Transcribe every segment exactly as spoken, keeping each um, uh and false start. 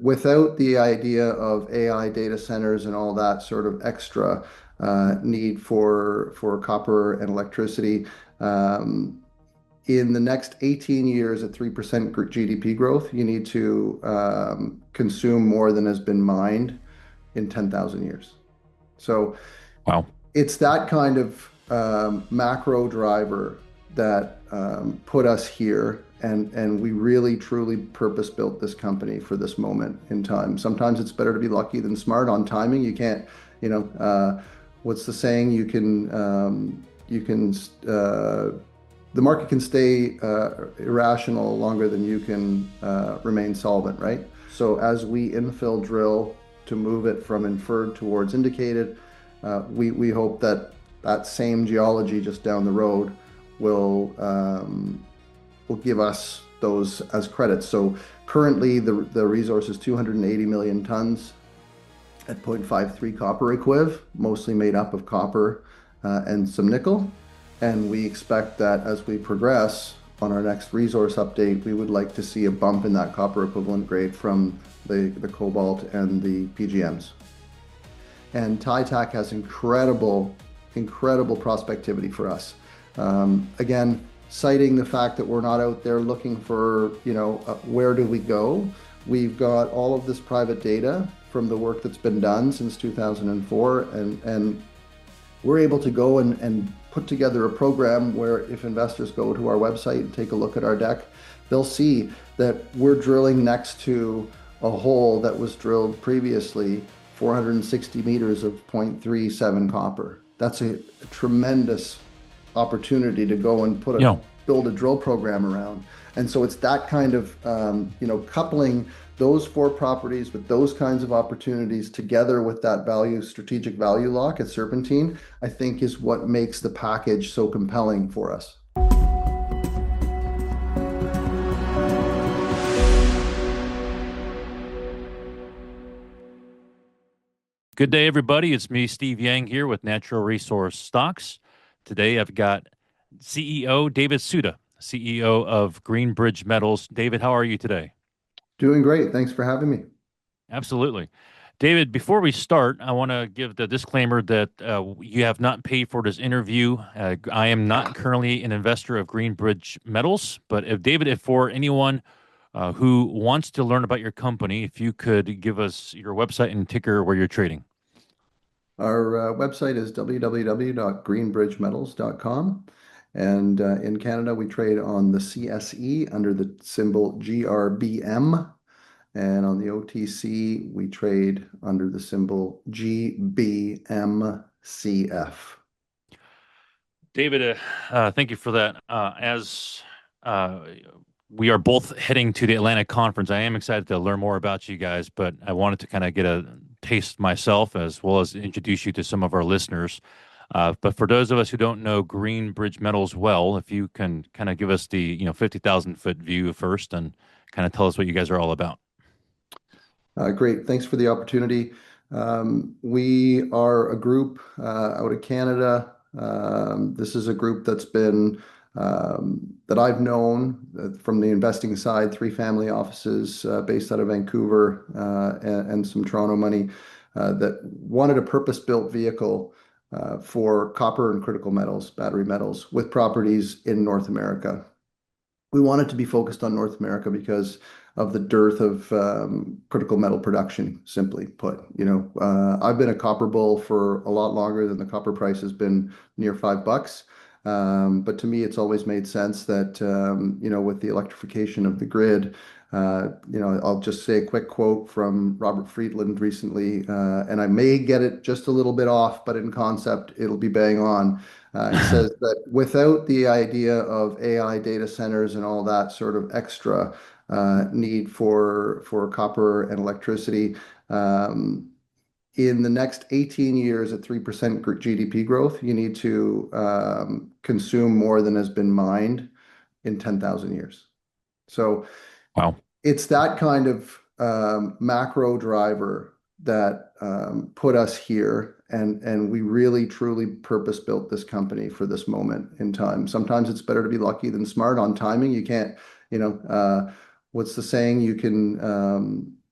without the idea of A I data centers and all that sort of extra uh, need for for copper and electricity, um, in the next eighteen years at three percent G D P growth, you need to um, consume more than has been mined in ten thousand years. So Wow. it's that kind of um, macro driver that um, put us here. And, and we really truly purpose built this company for this moment in time. Sometimes it's better to be lucky than smart on timing. You can't, you know, uh, what's the saying? You can, um, you can, uh, the market can stay uh, irrational longer than you can uh, remain solvent, right? So as we infill drill to move it from inferred towards indicated, uh, we, we hope that that same geology just down the road will um, will give us those as credits. So currently the, the resource is two hundred eighty million tons at zero point five three copper equiv, mostly made up of copper uh, and some nickel. And we expect that as we progress on our next resource update, we would like to see a bump in that copper equivalent grade from the, the cobalt and the P G Ms. And Titac has incredible, incredible prospectivity for us. Um, again, citing the fact that we're not out there looking for, you know, uh, where do we go? We've got all of this private data from the work that's been done since two thousand four, and, and we're able to go and, and put together a program where if investors go to our website and take a look at our deck, they'll see that we're drilling next to a hole that was drilled previously four hundred sixty meters of zero point three seven copper. That's a, a tremendous opportunity to go and put a Yeah. build a drill program around. And so it's that kind of um, you know, coupling those four properties with those kinds of opportunities together with that value, strategic value lock at Serpentine, I think is what makes the package so compelling for us. Good day, everybody. It's me, Steve Yang, here with Natural Resource Stocks. Today, I've got C E O David Suda, C E O of Greenbridge Metals. David, how are you today? Doing great. Thanks for having me. Absolutely. David, before we start, I want to give the disclaimer that uh, you have not paid for this interview. Uh, I am not currently an investor of Greenbridge Metals, but if David, if for anyone uh, who wants to learn about your company, if you could give us your website and ticker where you're trading. Our uh, website is w w w dot greenbridge metals dot com. And uh, in Canada, we trade on the C S E under the symbol G R B M. And on the O T C, we trade under the symbol G B M C F. David, uh, uh, thank you for that. Uh, as uh, we are both heading to the Atlanta conference, I am excited to learn more about you guys, but I wanted to kind of get a taste myself as well as introduce you to some of our listeners. Uh, but for those of us who don't know Greenbridge Metals well, if you can kind of give us the you know fifty thousand foot view first and kind of tell us what you guys are all about. Uh, great. Thanks for the opportunity. Um, we are a group uh, out of Canada. Um, this is a group that's been um, that I've known uh, from the investing side, three family offices uh, based out of Vancouver uh, and, and some Toronto money uh, that wanted a purpose-built vehicle uh, for copper and critical metals, battery metals, with properties in North America. We wanted to be focused on North America because of the dearth of um, critical metal production, simply put. You know, uh, I've been a copper bull for a lot longer than the copper price has been near five bucks. Um, but to me, it's always made sense that, um, you know, with the electrification of the grid, uh, you know, I'll just say a quick quote from Robert Friedland recently, uh, and I may get it just a little bit off, but in concept, it'll be bang on. Uh, he says that without the idea of A I data centers and all that sort of extra uh, need for for copper and electricity, um, in the next eighteen years at three percent G D P growth, you need to um, consume more than has been mined in ten thousand years. So Wow. it's that kind of um, macro driver that um, put us here, and and we really truly purpose built this company for this moment in time. Sometimes it's better to be lucky than smart on timing. You can't, you know, uh, what's the saying? You can um,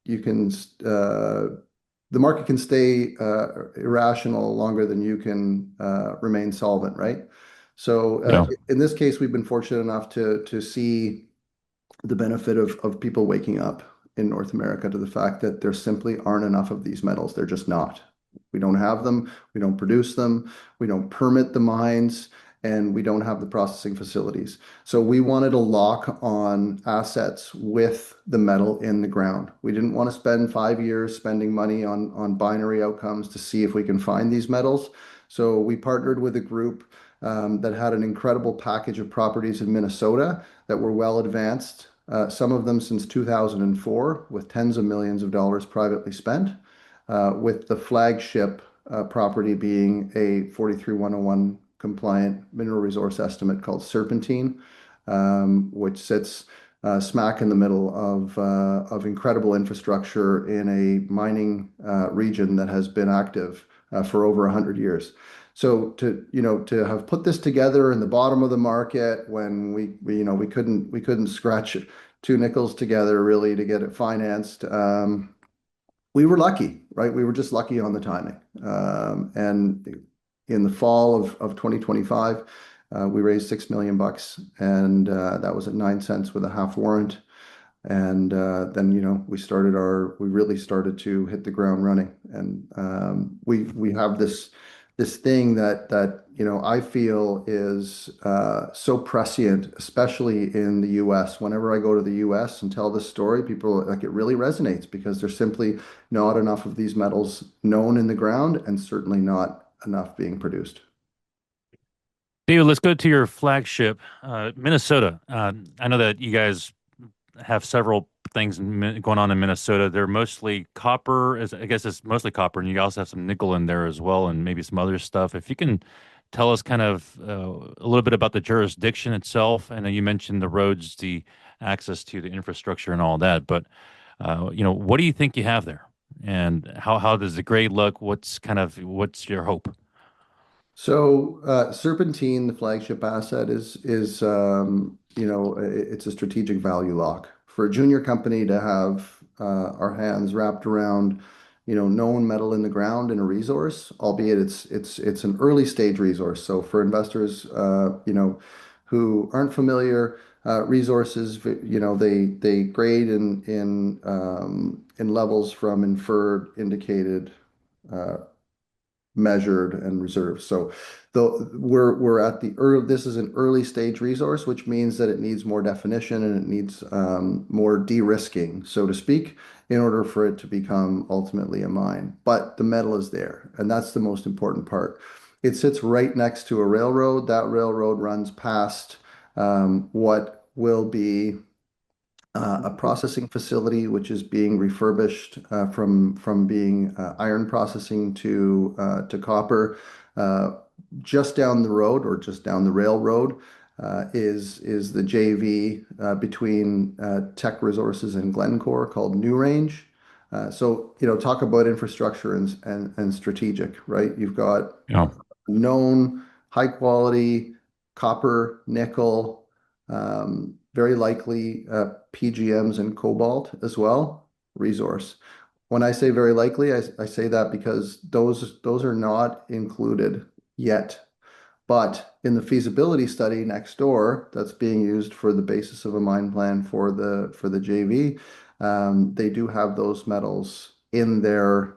you can uh, the market can stay uh, irrational longer than you can uh, remain solvent, right? So uh, Yeah. in this case, we've been fortunate enough to to see the benefit of of people waking up in North America to the fact that there simply aren't enough of these metals. They're just not. We don't have them. We don't produce them. We don't permit the mines, and we don't have the processing facilities. So we wanted to lock on assets with the metal in the ground. We didn't want to spend five years spending money on on binary outcomes to see if we can find these metals. So we partnered with a group um, that had an incredible package of properties in Minnesota that were well advanced, uh, some of them since two thousand four, with tens of millions of dollars privately spent, uh, with the flagship uh, property being a forty-three one oh one compliant mineral resource estimate called Serpentine, um, which sits uh, smack in the middle of, uh, of incredible infrastructure in a mining uh, region that has been active uh, for over one hundred years. So to, you know, to have put this together in the bottom of the market when we, we you know, we couldn't we couldn't scratch two nickels together really to get it financed. Um, we were lucky, right? We were just lucky on the timing. Um, and in the fall of, of twenty twenty-five, uh, we raised six million bucks, and uh, that was at nine cents with a half warrant. And uh, then, you know, we started our, we really started to hit the ground running. And um, we we have this this thing that that you know I feel is uh, so prescient, especially in the U S. Whenever I go to the U S and tell this story, people like it really resonates because there's simply not enough of these metals known in the ground, and certainly not enough being produced. David, let's go to your flagship, uh, Minnesota. Uh, I know that you guys have several things in Min- going on in Minnesota. They're mostly copper, as I guess it's mostly copper, and you also have some nickel in there as well, and maybe some other stuff. If you can tell us kind of uh, a little bit about the jurisdiction itself, and then you mentioned the roads, the access to the infrastructure, and all that. But uh, you know, what do you think you have there, and how how does the grade look? What's kind of what's your hope? So uh, Serpentine, the flagship asset, is is um, you know i- it's a strategic value lock for a junior company to have uh, our hands wrapped around you know known metal in the ground in a resource, albeit it's it's it's an early stage resource. So for investors uh, you know who aren't familiar, uh, resources you know they they grade in in um, in levels from inferred, indicated, uh, measured, and reserved. So the we're we're at the early this is an early stage resource, which means that it needs more definition and it needs um, more de-risking, so to speak, in order for it to become ultimately a mine. But the metal is there, and that's the most important part. It sits right next to a railroad. That railroad runs past um, what will be uh, a processing facility which is being refurbished uh, from from being uh, iron processing to uh, to copper. Uh, just down the road, or just down the railroad, uh, is is the J V uh, between uh, Teck Resources and Glencore called New Range. Uh, so you know, talk about infrastructure and and, and strategic, right? You've got Yeah. known high quality copper, nickel, um, very likely uh, P G Ms and cobalt as well, resource. When I say very likely, I, I say that because those those are not included yet. But in the feasibility study next door, that's being used for the basis of a mine plan for the for the J V, um, they do have those metals in their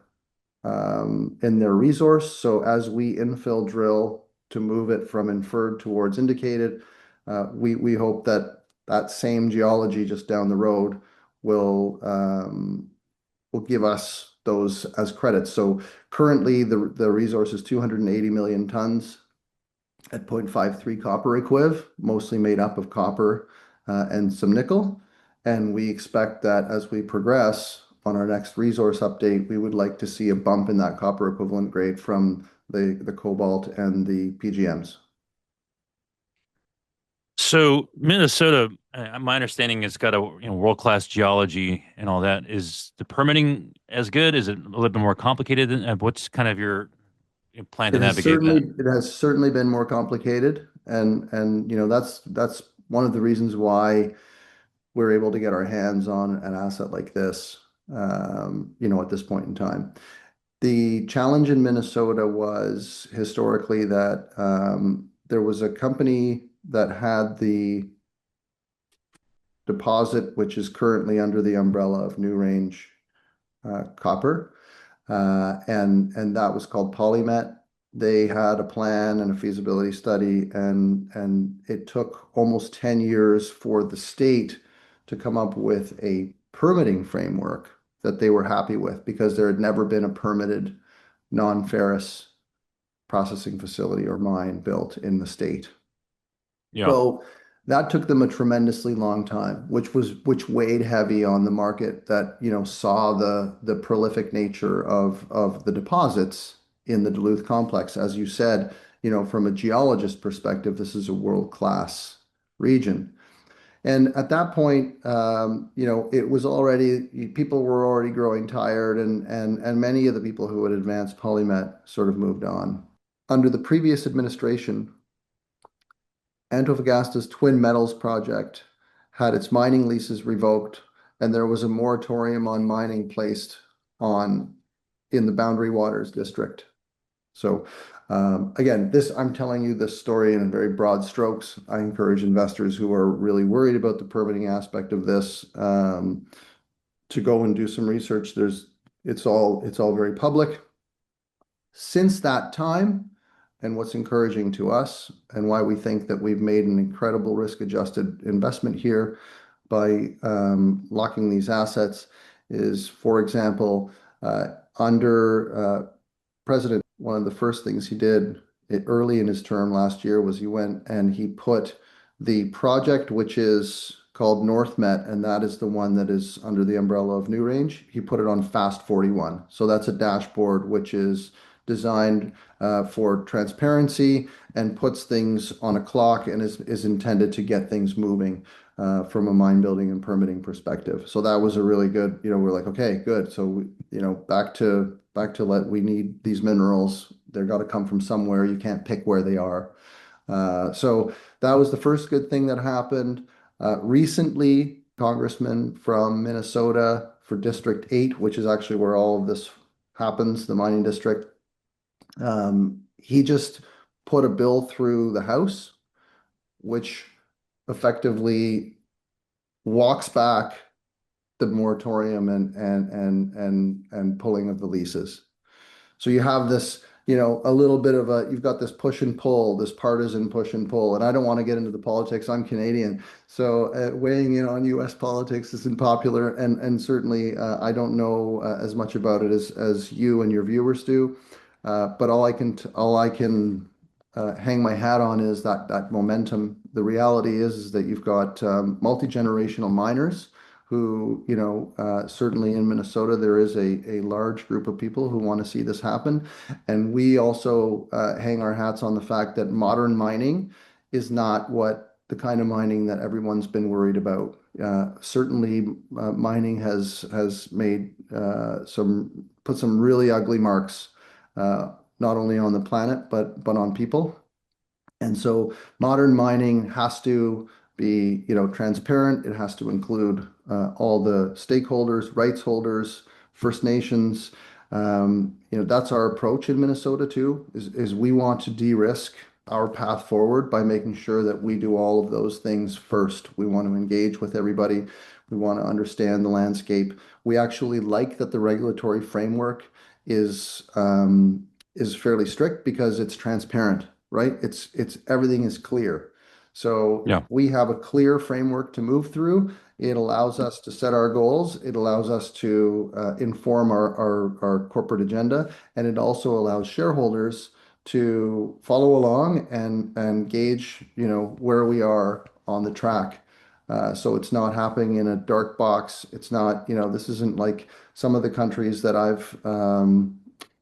um, in their resource. So as we infill drill to move it from inferred towards indicated, uh, we we hope that that same geology just down the road will um, will give us those as credits. So currently the the resource is two hundred eighty million tons at zero point five three copper equiv, mostly made up of copper uh, and some nickel. And we expect that as we progress on our next resource update, we would like to see a bump in that copper equivalent grade from the, the cobalt and the P G Ms. So Minnesota, uh, my understanding, it's got a you know world-class geology and all that. Is the permitting as good? Is it a little bit more complicated? Than, uh, what's kind of your, your plan to It has navigate that? certainly it has certainly been more complicated, and and you know that's that's one of the reasons why we're able to get our hands on an asset like this. um, you know, at this point in time. The challenge in Minnesota was historically that um, there was a company that had the deposit, which is currently under the umbrella of New Range uh, Copper, uh, and and that was called Polymet. They had a plan and a feasibility study, and and it took almost ten years for the state to come up with a permitting framework that they were happy with because there had never been a permitted non-ferrous processing facility or mine built in the state. Yeah. So that took them a tremendously long time, which was which weighed heavy on the market that, you know, saw the the prolific nature of of the deposits in the Duluth complex. As you said, you know, from a geologist perspective, this is a world-class region. And at that point, um, you know, it was already people were already growing tired, and and and many of the people who had advanced Polymet sort of moved on. Under the previous administration, Antofagasta's Twin Metals project had its mining leases revoked, and there was a moratorium on mining placed on in the Boundary Waters district. So um, again, this I'm telling you this story in very broad strokes. I encourage investors who are really worried about the permitting aspect of this um, to go and do some research. There's it's all it's all very public. Since that time, and what's encouraging to us and why we think that we've made an incredible risk-adjusted investment here by um, locking these assets is, for example, uh, under uh, President, one of the first things he did it, early in his term last year was he went and he put the project, which is called NorthMet, and that is the one that is under the umbrella of New Range. He put it on Fast forty-one. So that's a dashboard which is designed uh, for transparency and puts things on a clock and is, is intended to get things moving uh, from a mine building and permitting perspective. So that was a really good, you know, we're like, okay, good. So, we, you know, back to back to let we need these minerals. They're got to come from somewhere. You can't pick where they are. Uh, so that was the first good thing that happened. Uh, recently, Congressman from Minnesota for District eight, which is actually where all of this happens, the mining district, um, he just put a bill through the House, which effectively walks back the moratorium and and and and and pulling of the leases. So you have this, you know, a little bit of a, you've got this push and pull, this partisan push and pull. And I don't want to get into the politics. I'm Canadian. So uh, weighing in on U S politics isn't popular. And, and certainly uh, I don't know uh, as much about it as, as you and your viewers do. Uh, but all I can, t- all I can uh, hang my hat on is that, that momentum. The reality is, is that you've got um, multi-generational miners who, you know, uh, certainly in Minnesota, there is a, a large group of people who want to see this happen. And we also uh, hang our hats on the fact that modern mining is not what the kind of mining that everyone's been worried about. Uh, certainly, uh, mining has has made uh, some put some really ugly marks, uh, not only on the planet but but on people. And so modern mining has to be, you know, transparent. It has to include uh, all the stakeholders, rights holders, First Nations. Um, you know, that's our approach in Minnesota too, is, is we want to de-risk our path forward by making sure that we do all of those things first. We want to engage with everybody. We want to understand the landscape. We actually like that the regulatory framework is um, is fairly strict because it's transparent, right? It's it's everything is clear. So Yeah. we have a clear framework to move through. It allows us to set our goals. It allows us to uh, inform our, our, our corporate agenda, and it also allows shareholders to follow along and and gauge, you know, where we are on the track. Uh, so it's not happening in a dark box. It's not, you know, this isn't like some of the countries that I've um,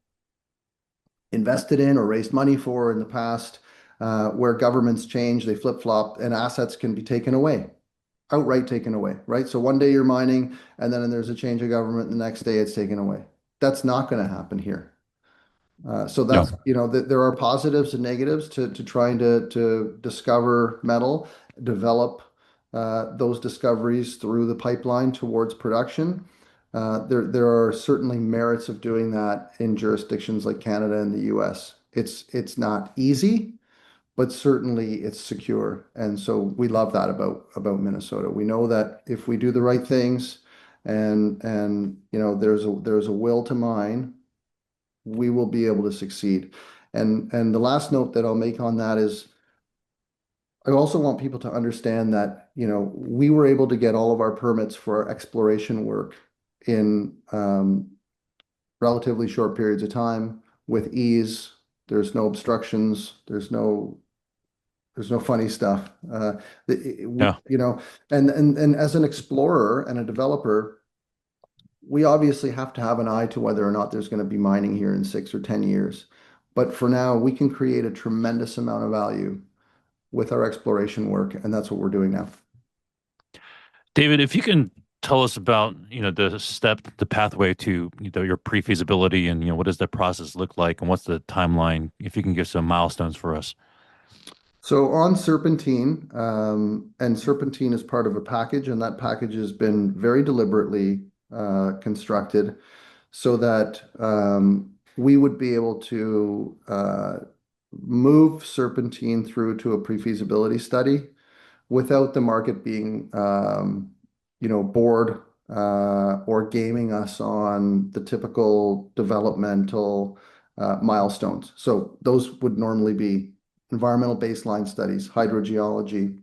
invested in or raised money for in the past, uh, where governments change, they flip-flop, and assets can be taken away, outright taken away, right? So one day you're mining, and then there's a change of government, the next day it's taken away. That's not going to happen here. Uh, so Yeah. that's, you know, th there are positives and negatives to to trying to to discover metal, develop uh, those discoveries through the pipeline towards production. Uh, there, there are certainly merits of doing that in jurisdictions like Canada and the U S. It's, it's not easy, but certainly it's secure. And so we love that about, about Minnesota. We know that if we do the right things and, and, you know, there's a, there's a will to mine, we will be able to succeed. And, and the last note that I'll make on that is I also want people to understand that, you know, we were able to get all of our permits for our exploration work in um, relatively short periods of time with ease. There's no obstructions. There's no there's no funny stuff. Uh, the- it- we- Yeah. you know, and and and as an explorer and a developer, we obviously have to have an eye to whether or not there's going to be mining here in six or ten years. But for now, we can create a tremendous amount of value with our exploration work, and that's what we're doing now. David, if you can tell us about, you know, the step, the pathway to, you know, your pre-feasibility and, you know, what does that process look like and what's the timeline? If you can give some milestones for us. So on Serpentine, um, and Serpentine is part of a package, and that package has been very deliberately uh, constructed so that um, we would be able to uh, move Serpentine through to a pre-feasibility study without the market being, um, you know, bored uh, or gaming us on the typical developmental uh, milestones. So those would normally be environmental baseline studies, hydrogeology,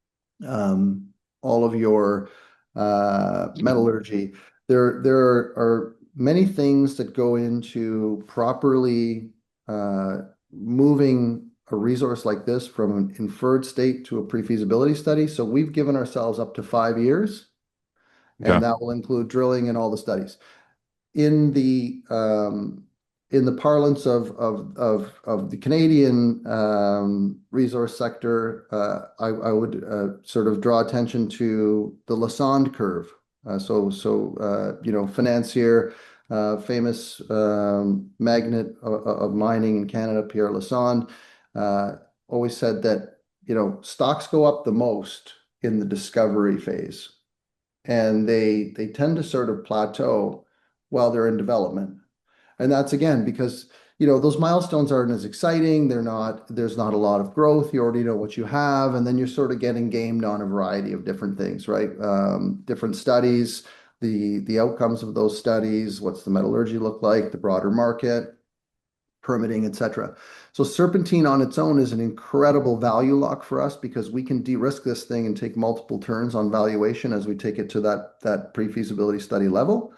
um, all of your uh, metallurgy. There, there are many things that go into properly uh, moving a resource like this from an inferred state to a pre-feasibility study. So we've given ourselves up to five years, Okay. and that will include drilling and all the studies. In the um, in the parlance of of of of the Canadian um, resource sector, uh, I, I would uh, sort of draw attention to the Lassonde curve. Uh, so so uh, you know, financier, uh, famous um, magnate of, of mining in Canada, Pierre Lassonde, uh, always said that you know stocks go up the most in the discovery phase, and they they tend to sort of plateau while they're in development. And that's again because you know those milestones aren't as exciting. They're not, there's not a lot of growth. You already know what you have, and then you're sort of getting gamed on a variety of different things, right? Um, different studies, the the outcomes of those studies, what's the metallurgy look like, the broader market, permitting, et cetera. So Serpentine on its own is an incredible value lock for us because we can de-risk this thing and take multiple turns on valuation as we take it to that that pre-feasibility study level.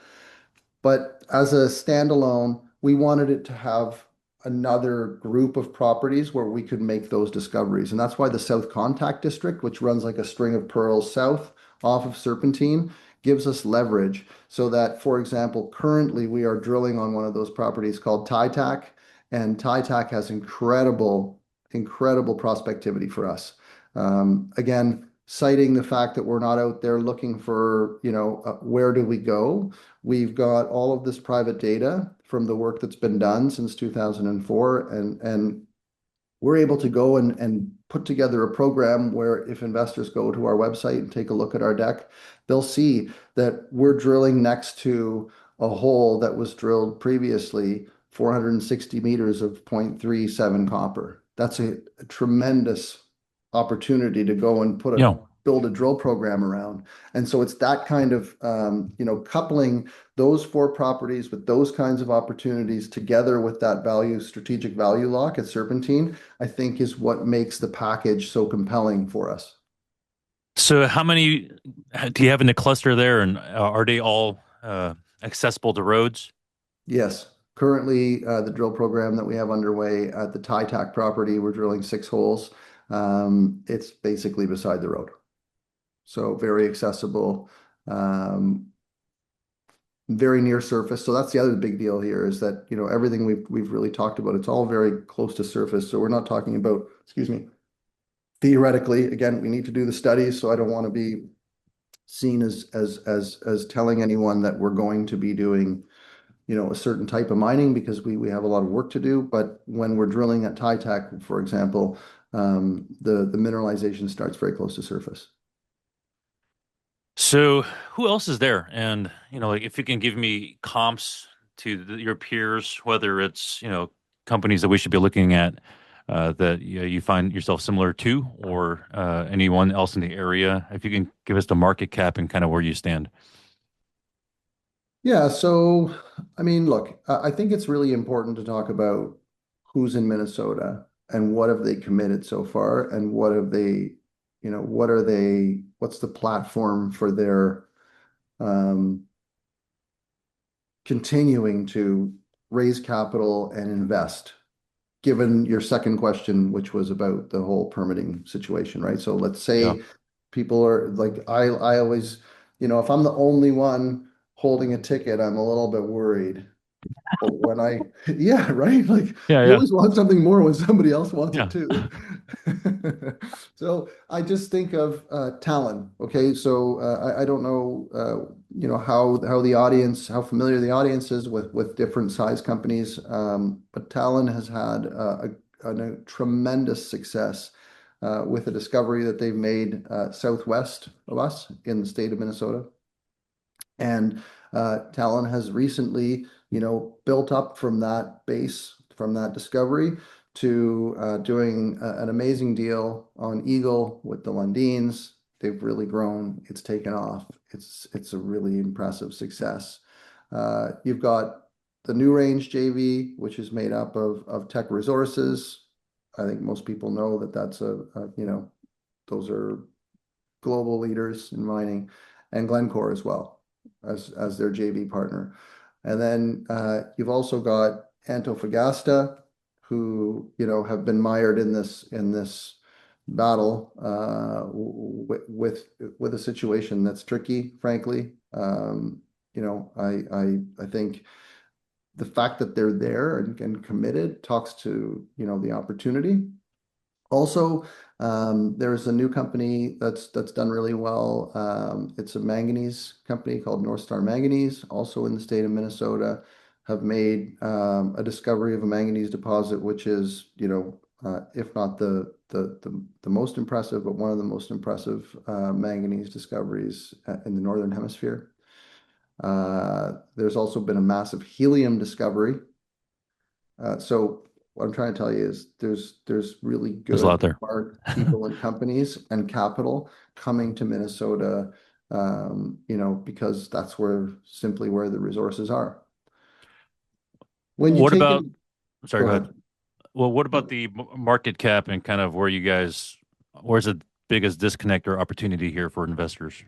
But as a standalone, we wanted it to have another group of properties where we could make those discoveries. And that's why the South Contact District, which runs like a string of pearls south off of Serpentine, gives us leverage so that, for example, currently we are drilling on one of those properties called Titac, and Titac has incredible, incredible prospectivity for us. Um, again, citing the fact that we're not out there looking for, you know, uh, where do we go? We've got all of this private data from the work that's been done since two thousand four, and and we're able to go and, and put together a program where if investors go to our website and take a look at our deck, they'll see that we're drilling next to a hole that was drilled previously four hundred sixty meters of zero point three seven copper. That's a, a tremendous opportunity to go and put a Yeah. build a drill program around. And so it's that kind of um, you know, coupling those four properties with those kinds of opportunities together with that value, strategic value lock at Serpentine, I think is what makes the package so compelling for us. So how many do you have in the cluster there, and uh, are they all uh, accessible to roads? Yes. Currently, uh, the drill program that we have underway at the Titac property, we're drilling six holes. Um, it's basically beside the road. So very accessible, um, very near surface. So that's the other big deal here is that, you know, everything we've we've really talked about, it's all very close to surface. So we're not talking about, excuse me, theoretically, again, we need to do the studies, so I don't want to be seen as as as as telling anyone that we're going to be doing, you know, a certain type of mining because we we have a lot of work to do. But when we're drilling at Titac, for example, um, the the mineralization starts very close to surface. So who else is there? And, you know, like if you can give me comps to the, your peers, whether it's, you know, companies that we should be looking at uh, that you, you find yourself similar to, or uh, anyone else in the area, if you can give us the market cap and kind of where you stand. Yeah, so I mean, look, I I think it's really important to talk about who's in Minnesota and what have they committed so far and what have they, you know, what are they, what's the platform for their um, continuing to raise capital and invest, given your second question, which was about the whole permitting situation, right? So let's Yeah. say people are like, I, I always, you know, if I'm the only one holding a ticket, I'm a little bit worried. But when I, yeah, right? Like Yeah, you yeah, always want something more when somebody else wants it yeah. too. So I just think of uh, Talon. Okay, so uh, I, I don't know, uh, you know, how how the audience, how familiar the audience is with with different size companies, um, but Talon has had uh, a, a, a tremendous success uh, with a discovery that they've made uh, southwest of us in the state of Minnesota. And uh, Talon has recently, you know, built up from that base, from that discovery to uh, doing a, an amazing deal on Eagle with the Lundins. They've really grown. It's taken off. It's it's a really impressive success. Uh, you've got the New Range J V, which is made up of of Teck Resources. I think most people know that that's a, a you know, those are global leaders in mining, and Glencore as well as as their J V partner. And then uh, you've also got Antofagasta, who you know have been mired in this in this battle uh, with with with a situation that's tricky, frankly. Um, you know, I I I think the fact that they're there and, and committed talks to you know the opportunity. Also, um, there's a new company that's that's done really well. Um, it's a manganese company called North Star Manganese, also in the state of Minnesota, have made um, a discovery of a manganese deposit, which is, you know, uh, if not the, the the the most impressive, but one of the most impressive uh, manganese discoveries uh, in the Northern Hemisphere. Uh, there's also been a massive helium discovery. Uh, so what I'm trying to tell you is there's there's really There's a good, lot there. smart people and companies and capital coming to Minnesota, um, you know, because that's where simply where the resources are. When you What take about, in, sorry, go go ahead. ahead. Well, what about the m- market cap and kind of where you guys, where's the biggest disconnect or opportunity here for investors?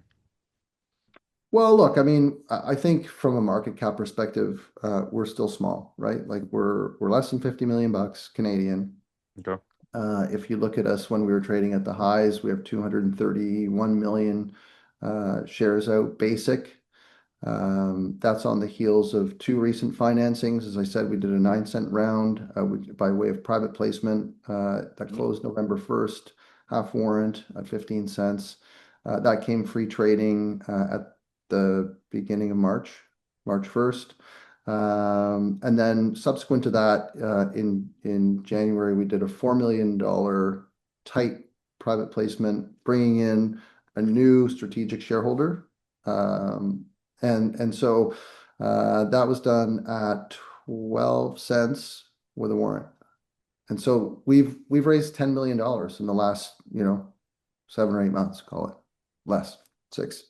Well, look, I mean, I I think from a market cap perspective, uh, we're still small, right? Like we're we're less than fifty million bucks Canadian. Okay. Uh, if you look at us when we were trading at the highs, we have two hundred thirty-one million uh, shares out basic. Um, that's on the heels of two recent financings. As I said, we did a nine cent round uh, by way of private placement uh, that Mhm. closed November first, half warrant at fifteen cents. Uh, that came free trading uh, at the beginning of March, March first. Um, and then subsequent to that, uh, in in January, we did a four million dollar tight private placement, bringing in a new strategic shareholder. Um, and and so uh, that was done at twelve cents with a warrant. And so we've we've raised ten million dollars in the last, you know, seven or eight months, call it less, six.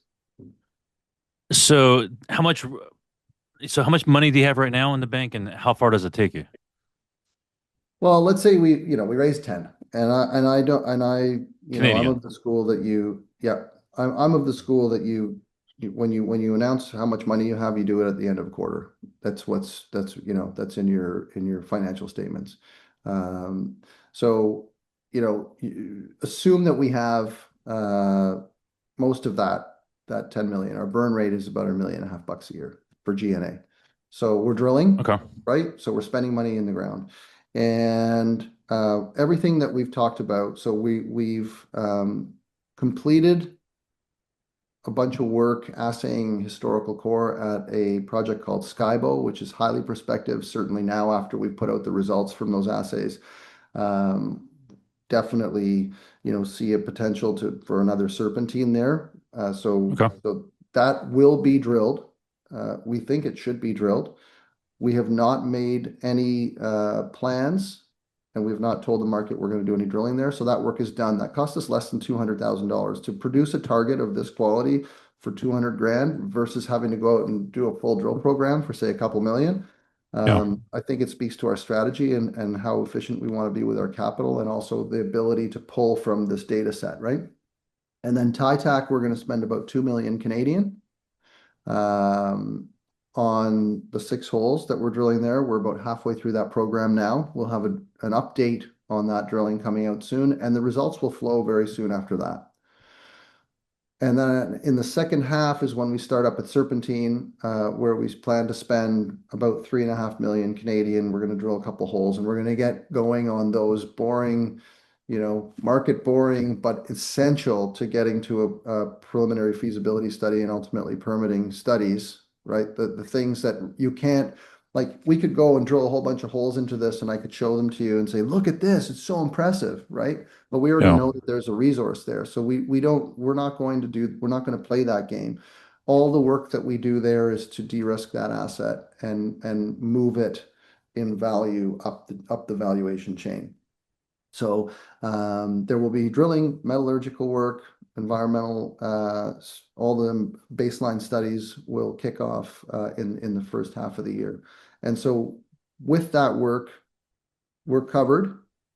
So how much, so how much money do you have right now in the bank and how far does it take you? Well, let's say we, you know, we raised ten, and I and I don't and I, you know, I'm Canadian. of the school that you, yeah, I'm I'm of the school that you, you when you when you announce how much money you have, you do it at the end of a quarter. That's what's that's you know that's in your in your financial statements. Um, so you know, you assume that we have uh most of that that ten million. Our burn rate is about a million and a half bucks a year for G N A. So we're drilling, Okay. right? So we're spending money in the ground. And uh, everything that we've talked about, so we we've um, completed a bunch of work assaying historical core at a project called Skybo, which is highly prospective, certainly now after we've put out the results from those assays. Um, Definitely, you know, see a potential to for another serpentine there. Uh, so, Okay. so that will be drilled. Uh, we think it should be drilled. We have not made any uh, plans, and we've not told the market we're going to do any drilling there. So that work is done. That cost us less than two hundred thousand dollars to produce a target of this quality for two hundred grand versus having to go out and do a full drill program for, say, a couple million. Yeah. Um, I think it speaks to our strategy and, and how efficient we want to be with our capital and also the ability to pull from this data set, right? And then Titac, we're going to spend about two million Canadian um, on the six holes that we're drilling there. We're about halfway through that program now. We'll have a, an update on that drilling coming out soon, and the results will flow very soon after that. And then in the second half is when we start up at Serpentine, uh, where we plan to spend about three and a half million Canadian. We're going to drill a couple holes, and we're going to get going on those boring, you know, market boring, but essential to getting to a, a preliminary feasibility study and ultimately permitting studies, right? The the things that you can't, like, we could go and drill a whole bunch of holes into this, and I could show them to you and say, look at this, it's so impressive, right? But we already Yeah. know that there's a resource there. So we we don't we're not going to do we're not going to play that game. All the work that we do there is to de-risk that asset and and move it in value up the up the valuation chain. So um, there will be drilling, metallurgical work, environmental, uh, all the baseline studies will kick off uh, in in the first half of the year. And so with that work, we're covered.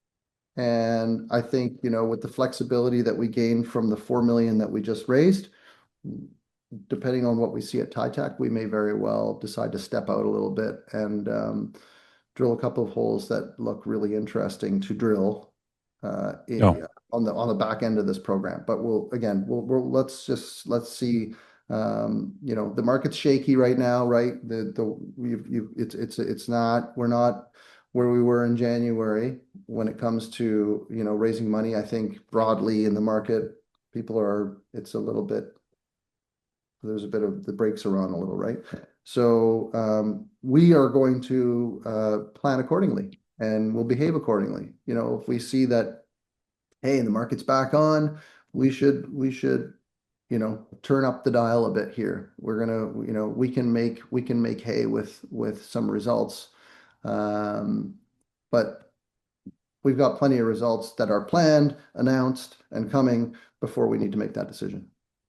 And I think, you know, with the flexibility that we gained from the four million that we just raised, depending on what we see at Titac, we may very well decide to step out a little bit and um, drill a couple of holes that look really interesting to drill uh, Yeah. on the on the back end of this program. But we'll again, we'll, we'll let's just let's see. Um, you know, the market's shaky right now, right? The the you've you it's it's it's not we're not where we were in January when it comes to, you know, raising money. I think broadly in the market, people are it's a little bit there's a bit of the brakes are on a little, right? So um, we are going to uh, plan accordingly and we'll behave accordingly. You know, if we see that, hey, the market's back on, we should we should you know turn up the dial a bit here. We're gonna you know we can make we can make hay with with some results, um, but we've got plenty of results that are planned, announced, and coming before we need to make that decision.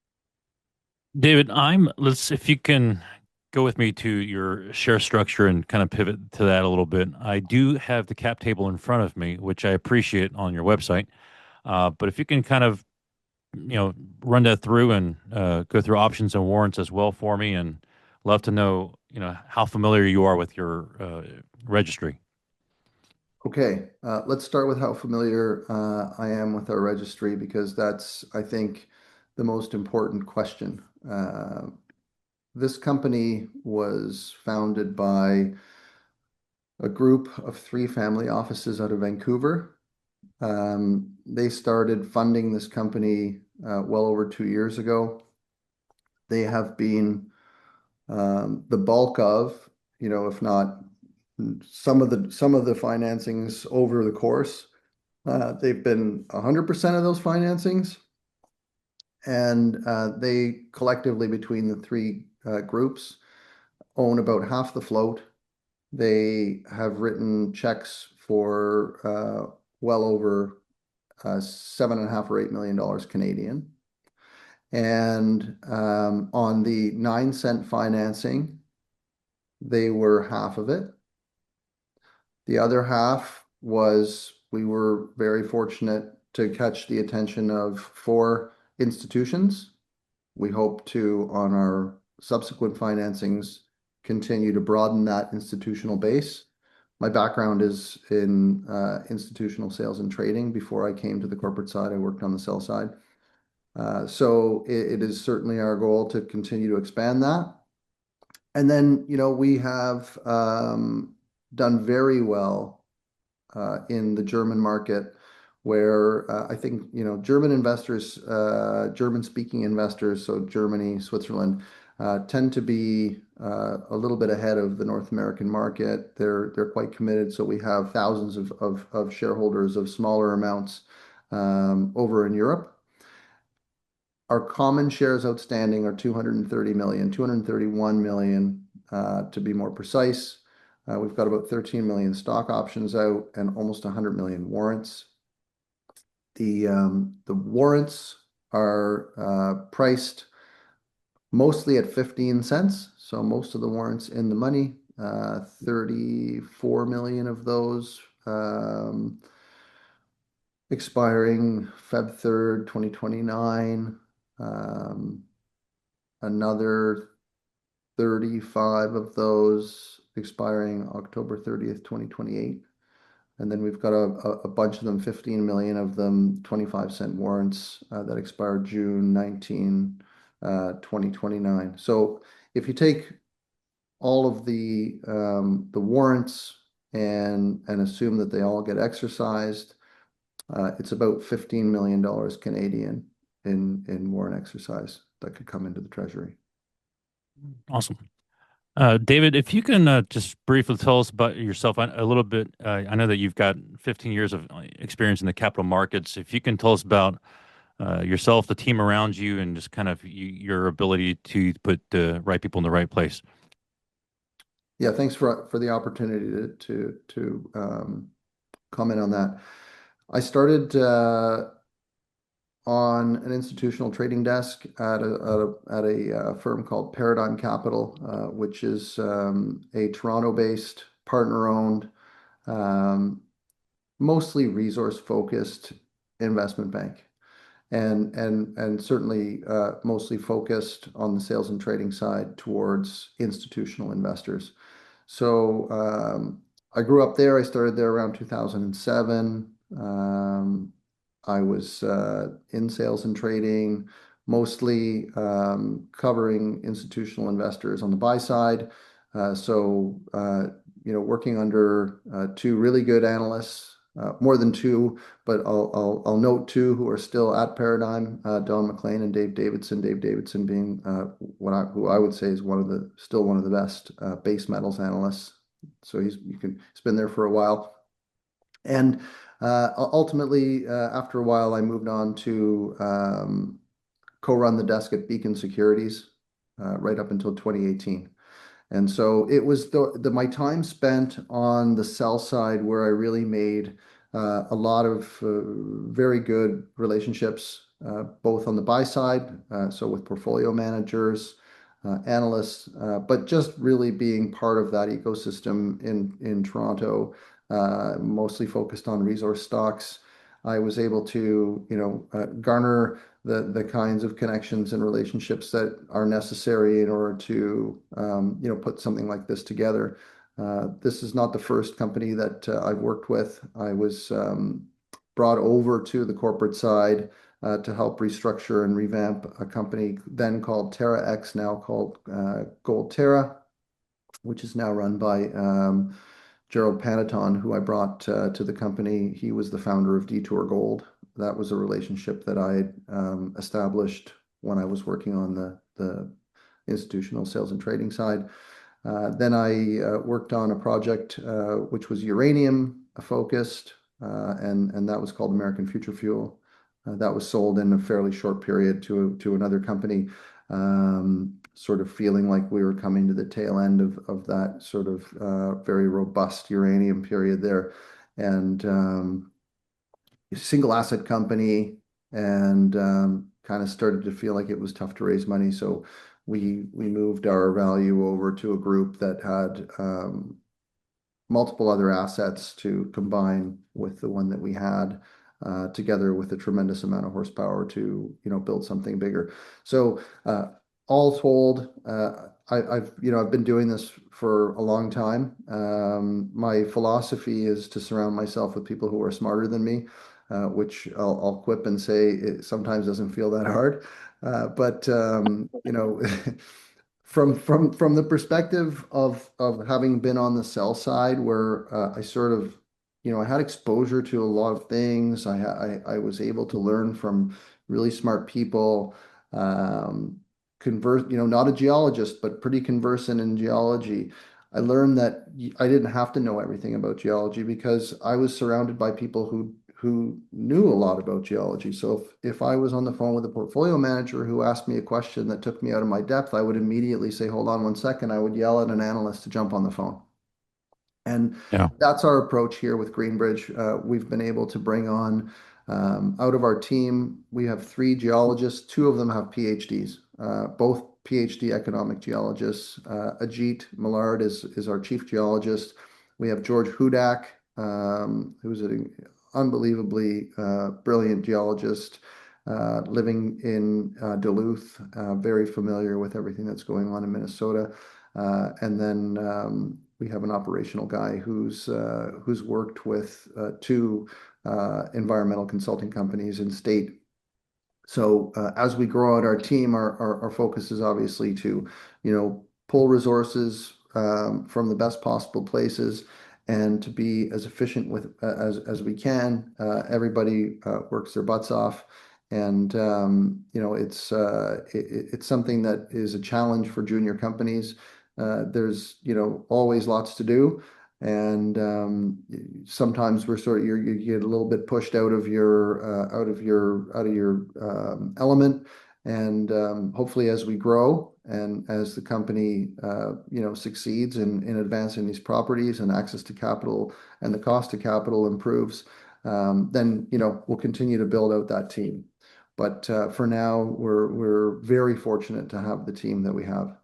David, I'm let's if you can go with me to your share structure and kind of pivot to that a little bit. I do have the cap table in front of me, which I appreciate on your website. Uh, but if you can kind of, you know, run that through and uh, go through options and warrants as well for me, and love to know, you know, how familiar you are with your uh, registry. Okay, uh, let's start with how familiar uh, I am with our registry because that's, I think, the most important question. Uh, this company was founded by a group of three family offices out of Vancouver. Um, they started funding this company uh, well over two years ago. They have been um, the bulk of, you know, if not some of the some of the financings over the course. Uh, they've been one hundred percent of those financings, and uh, they collectively, between the three uh, groups, own about half the float. They have written checks for uh, well over uh, seven and a half or eight million dollars Canadian. And um, on the nine cent financing, they were half of it. The other half was we were very fortunate to catch the attention of four institutions. We hope to, on our subsequent financings, continue to broaden that institutional base. My background is in uh, institutional sales and trading. Before I came to the corporate side, I worked on the sell side. Uh, so it, it is certainly our goal to continue to expand that. And then, you know, we have um, done very well uh, in the German market, where uh, I think, you know, German investors, uh, German-speaking investors, so Germany, Switzerland, uh, tend to be uh, a little bit ahead of the North American market. They're they're quite committed. So we have thousands of of, of shareholders of smaller amounts um, over in Europe. our common shares outstanding are two hundred thirty million, two hundred thirty-one million uh, to be more precise. Uh, we've got about thirteen million stock options out and almost one hundred million warrants. The um, the warrants are uh, priced mostly at fifteen cents. So most of the warrants in the money, uh, thirty-four million of those um, expiring February third, twenty twenty-nine. Um, another thirty-five of those expiring October thirtieth, twenty twenty-eight. And then we've got a, a, a bunch of them, fifteen million of them, twenty-five cent warrants uh, that expire June nineteenth, uh, twenty twenty-nine. So if you take all of the um, the warrants and and assume that they all get exercised, uh, it's about fifteen million dollars Canadian in in warrant exercise that could come into the treasury. Awesome. Uh, David, if you can uh, just briefly tell us about yourself a, a little bit. Uh, I know that you've got fifteen years of uh, experience in the capital markets. If you can tell us about uh, yourself, the team around you, and just kind of you, your ability to put the right people in the right place. Yeah, thanks for for the opportunity to to to um, comment on that. I started uh, on an institutional trading desk at a at a, at a uh, firm called Paradigm Capital, uh, which is um, a Toronto-based, partner-owned, um, mostly resource-focused investment bank, and and and certainly uh, mostly focused on the sales and trading side towards institutional investors. So um, I grew up there. I started there around two thousand seven. Um, I was uh, in sales and trading, mostly um, covering institutional investors on the buy side. Uh, so, uh, you know, working under uh, two really good analysts, uh, more than two, but I'll, I'll, I'll note two who are still at Paradigm, uh, Don McLean and Dave Davidson. Dave Davidson being uh, what I, who I would say is one of the still one of the best uh, base metals analysts. So he's you can he's been there for a while. And uh, ultimately, uh, after a while, I moved on to um, co-run the desk at Beacon Securities uh, right up until twenty eighteen. And so it was the, the my time spent on the sell side where I really made uh, a lot of uh, very good relationships, uh, both on the buy side, uh, so with portfolio managers, uh, analysts, uh, but just really being part of that ecosystem in in Toronto, uh, mostly focused on resource stocks. I was able to, you know, uh, garner the the kinds of connections and relationships that are necessary in order to um, you know put something like this together. Uh, this is not the first company that uh, I've worked with. I was um, brought over to the corporate side uh, to help restructure and revamp a company then called TerraX, now called uh, Goldterra, which is now run by um, Gerald Panaton, who I brought uh, to the company. He was the founder of Detour Gold. That was a relationship that I um, established when I was working on the, the institutional sales and trading side. Uh, then I uh, worked on a project uh, which was uranium focused, uh, and, and that was called American Future Fuel. Uh, that was sold in a fairly short period to, to another company, um, sort of feeling like we were coming to the tail end of, of that sort of uh, very robust uranium period there. And um, single asset company and um, kind of started to feel like it was tough to raise money. So we we moved our value over to a group that had um, multiple other assets to combine with the one that we had, uh, together with a tremendous amount of horsepower to you know build something bigger. So uh, all told, uh, I, I've you know I've been doing this for a long time. Um, my philosophy is to surround myself with people who are smarter than me, uh, which I'll, I'll quip and say it sometimes doesn't feel that hard. Uh, but um, you know, from from from the perspective of of having been on the sell side, where uh, I sort of, you know, I had exposure to a lot of things. I I, I was able to learn from really smart people. Um, converse, you know, not a geologist, but pretty conversant in geology. I learned that I didn't have to know everything about geology because I was surrounded by people who who knew a lot about geology. So if, if I was on the phone with a portfolio manager who asked me a question that took me out of my depth, I would immediately say, hold on one second. I would yell at an analyst to jump on the phone. And Yeah. that's our approach here with Greenbridge. Uh, we've been able to bring on, um, out of our team, we have three geologists. Two of them have PhDs, uh, both PhD economic geologists. Uh, Ajit Millard is, is our chief geologist. We have George Hudak, um, who's an unbelievably uh, brilliant geologist, uh, living in uh, Duluth, uh, very familiar with everything that's going on in Minnesota. Uh, and then um, we have an operational guy who's uh, who's worked with uh, two uh, environmental consulting companies in state. So uh, as we grow out our team, our, our, our focus is obviously to, you know, pull resources um, from the best possible places and to be as efficient with uh, as as we can. Uh, everybody uh, works their butts off, and um, you know, it's uh, it, it's something that is a challenge for junior companies. Uh, there's, you know, always lots to do, and um, sometimes we're sort of you get a little bit pushed out of your uh, out of your out of your um, element, and um, hopefully as we grow and as the company uh, you know succeeds in in advancing these properties and access to capital and the cost of capital improves, um, then you know we'll continue to build out that team. But uh, for now, we're we're very fortunate to have the team that we have.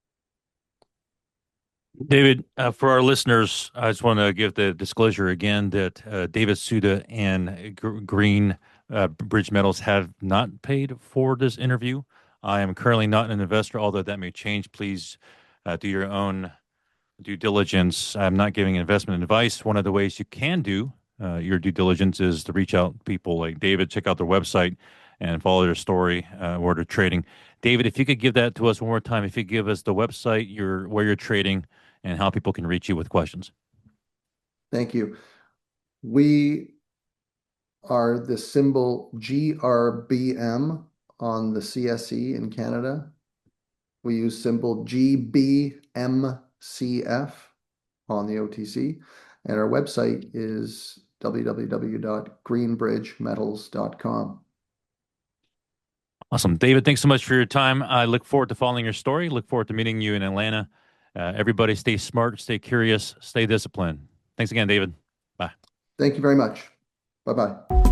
David, uh, for our listeners, I just want to give the disclosure again that uh, David Suda and Gr Green uh, Bridge Metals have not paid for this interview. I am currently not an investor, although that may change. Please uh, do your own due diligence. I'm not giving investment advice. One of the ways you can do uh, your due diligence is to reach out to people like David, check out their website, and follow their story, uh, where they're trading. David, if you could give that to us one more time, if you give us the website, your where you're trading, and how people can reach you with questions. Thank you. We are the symbol G R B M on the C S E in Canada. We use symbol G B M C F on the O T C, and our website is w w w dot greenbridge metals dot com. Awesome. David, thanks so much for your time. I look forward to following your story. Look forward to meeting you in Atlanta. Uh, everybody stay smart, stay curious, stay disciplined. Thanks again, David. Bye. Thank you very much. Bye bye.